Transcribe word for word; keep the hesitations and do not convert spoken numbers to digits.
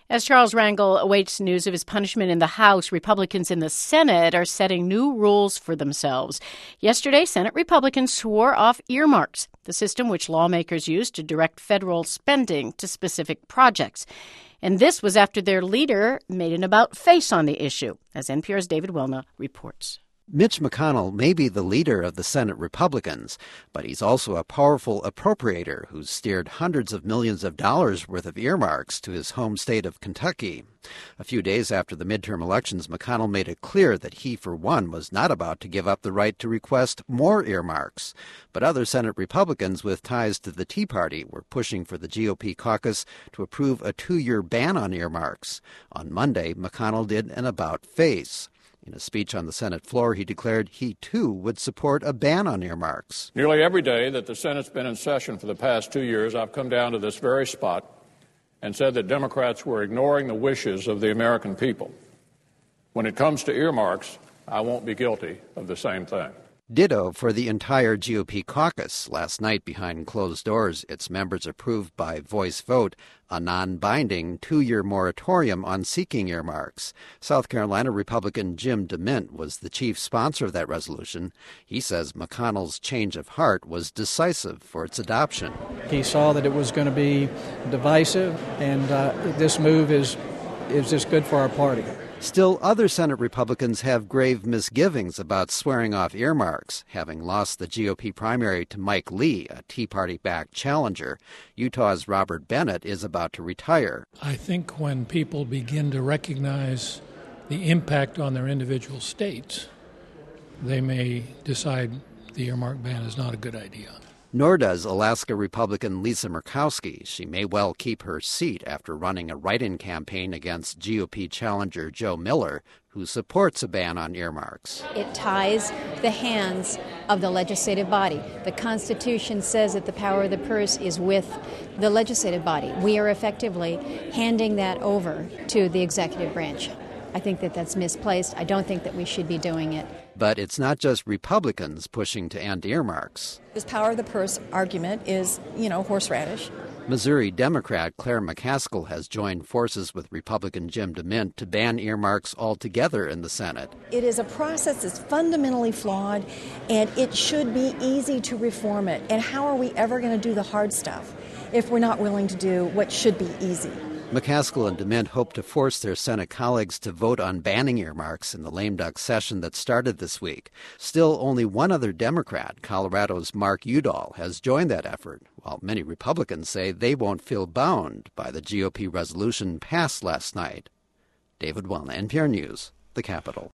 As Charles Rangel awaits news of his punishment in the House, Republicans in the Senate are setting new rules for themselves. Yesterday, Senate Republicans swore off earmarks, the system which lawmakers use to direct federal spending to specific projects. And this was after their leader made an about-face on the issue, as N P R's David Welna reports. Mitch McConnell may be the leader of the Senate Republicans, but he's also a powerful appropriator who's steered hundreds of millions of dollars worth of earmarks to his home state of Kentucky. A few days after the midterm elections, McConnell made it clear that he, for one, was not about to give up the right to request more earmarks. But other Senate Republicans with ties to the Tea Party were pushing for the G O P caucus to approve a two-year ban on earmarks. On Monday, McConnell did an about-face. In a speech on the Senate floor, he declared he, too, would support a ban on earmarks. Nearly every day that the Senate's been in session for the past two years, I've come down to this very spot and said that Democrats were ignoring the wishes of the American people. When it comes to earmarks, I won't be guilty of the same thing. Ditto for the entire G O P caucus. Last night, behind closed doors, its members approved by voice vote a non-binding two-year moratorium on seeking earmarks. South Carolina Republican Jim DeMint was the chief sponsor of that resolution. He says McConnell's change of heart was decisive for its adoption. He saw that it was going to be divisive, and uh, this move is is just good for our party. Still, other Senate Republicans have grave misgivings about swearing off earmarks, having lost the G O P primary to Mike Lee, a Tea Party-backed challenger. Utah's Robert Bennett is about to retire. I think when people begin to recognize the impact on their individual states, they may decide the earmark ban is not a good idea. Nor does Alaska Republican Lisa Murkowski. She may well keep her seat after running a write-in campaign against G O P challenger Joe Miller, who supports a ban on earmarks. It ties the hands of the legislative body. The Constitution says that the power of the purse is with the legislative body. We are effectively handing that over to the executive branch. I think that that's misplaced. I don't think that we should be doing it. But it's not just Republicans pushing to end earmarks. This power of the purse argument is, you know, horseradish. Missouri Democrat Claire McCaskill has joined forces with Republican Jim DeMint to ban earmarks altogether in the Senate. It is a process that's fundamentally flawed, and it should be easy to reform it. And how are we ever going to do the hard stuff if we're not willing to do what should be easy? McCaskill and DeMint hope to force their Senate colleagues to vote on banning earmarks in the lame duck session that started this week. Still, only one other Democrat, Colorado's Mark Udall, has joined that effort, while many Republicans say they won't feel bound by the G O P resolution passed last night. David Welna, N P R News, the Capitol.